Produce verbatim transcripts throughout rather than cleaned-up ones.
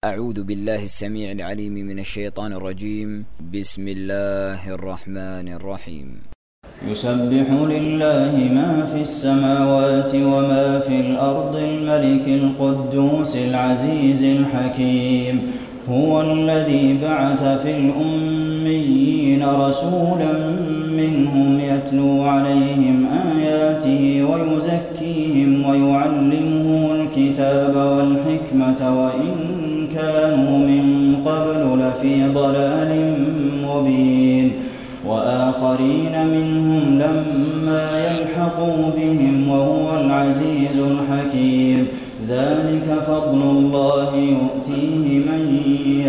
أعوذ بالله السميع العليم من الشيطان الرجيم. بسم الله الرحمن الرحيم. يسبح لله ما في السماوات وما في الأرض الملك القدوس العزيز الحكيم. هو الذي بعث في الأميين رسولا منهم يتلو عليهم آياته ويزكيهم ويعلمهم الكتاب والحكمة وإن كانوا من قبل لفي ضلال مبين. وآخرين منهم لما يلحقوا بهم وهو العزيز الحكيم. ذلك فضل الله يؤتيه من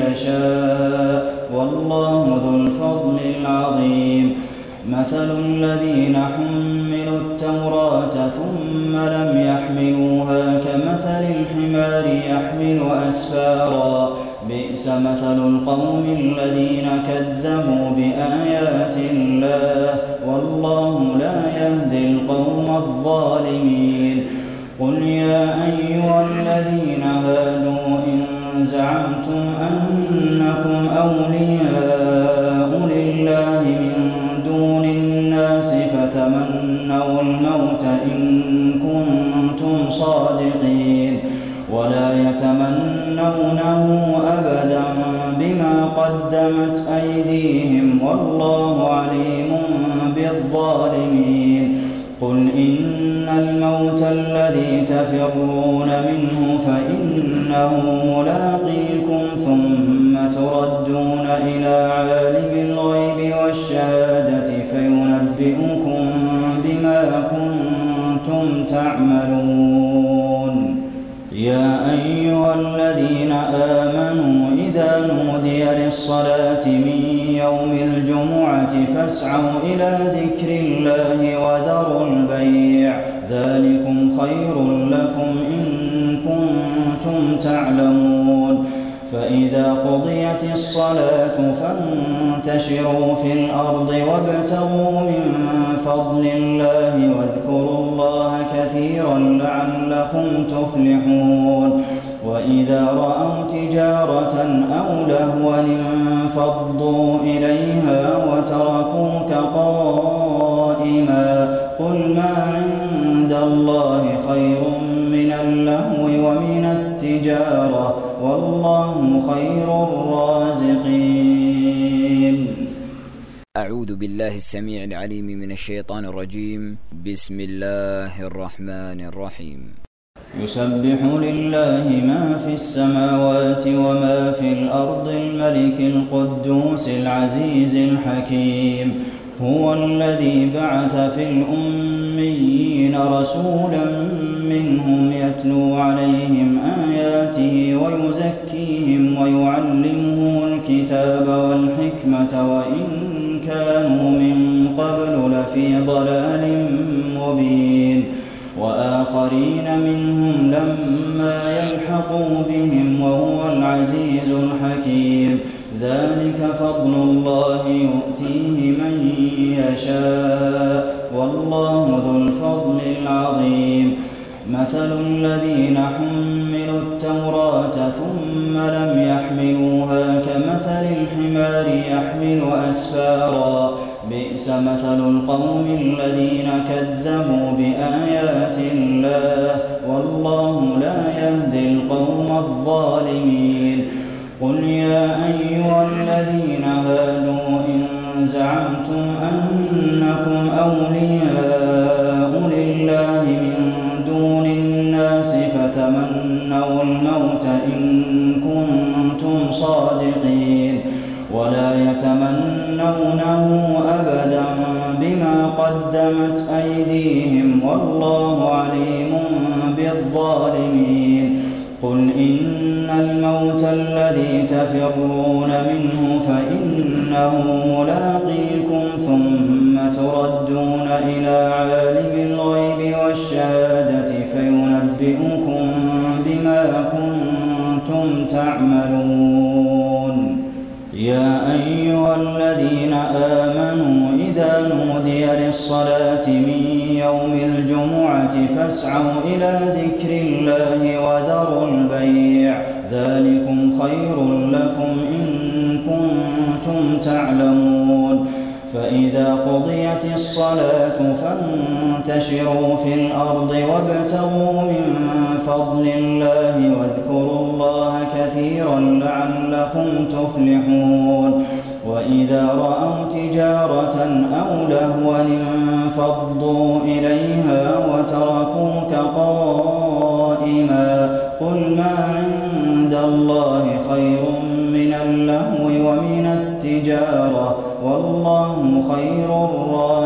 يشاء والله ذو الفضل العظيم. مثل الذين حملوا التوراة ثم لم يحملوها كمثل الحمار يحمل أسفارا بئس مثل القوم الذين كذبوا بآيات الله والله لا يهدي القوم الظالمين. قل يا أيها الذين هادوا إن زعمتم أنكم أولياء لله من دون الناس فتمنوا الموت إن كنتم صادقين ولا يتمنونه أبدا بما قدمت أيديهم والله عليم بالظالمين. قل إن الموت الذي تفرون منه فإنه ملاقيكم ثم تردون إلى عالم الغيب والشهادة فينبئكم بما كنتم تعملون. يا أيها الذين آمنوا إذا نودي للصلاة من يوم الجمعة فاسعوا إلى ذكر الله وذروا البيع ذلكم خير لكم إن كنتم تعلمون. فإذا قضيت الصلاة فانتشروا في الأرض وابتغوا من فضل الله واذكروا الله كثيرا لعلكم تفلحون. وإذا رأوا تجارة أو لهوا انفضوا إليها وتركوك قائما قل ما عند الله خير من اللهو ومن التجارة والله خير الرازقين. أعوذ بالله السميع العليم من الشيطان الرجيم. بسم الله الرحمن الرحيم. يسبح لله ما في السماوات وما في الأرض الملك القدوس العزيز الحكيم. هو الذي بعث في الأميين رسولا منهم يتلو عليهم آياته ويزكيهم ويعلمهم الكتاب والحكمة وإن كانوا من قبل لفي ضلال مبين. وآخرين منهم لما يلحقوا بهم وهو العزيز الحكيم. ذلك فضل الله يؤتيه من يشاء والله ذو الفضل العظيم. مثل الذين حملوا التوراة ثم لم يحملوها كمثل الحمار يحمل أسفارا بئس مثل القوم الذين كذبوا بآيات الله والله لا يهدي القوم الظالمين. قل يا أيها الذين هادوا إن زعمتم أنكم أولياء لله من دون الناس فتمنوا الموت إن كنتم صادقين ولا يتمنونه أبدا بما قدمت أيديهم والله عليم بالظالمين. قل إن الموت الذي تفرون منه فإنه ملاقيكم ثم تردون إلى عالم الغيب والشهادة فينبئكم بما كنتم تعملون. يا أيها الذين آمنوا إذا نودي للصلاة من يوم الجمعة فاسعوا إلى ذكر الله وذروا البيع ذلكم خير لكم إن كنتم تعلمون فإذا قضيت الصلاة فانتشروا في الأرض وابتغوا من فضل الله واذكروا الله كثيرا لعلكم تفلحون وإذا رأوا تجارة أو لهوا انفضوا إليها وتركوك قائما قل ما عند الله خير من اللهو ومن التجارة والله خير الرازقين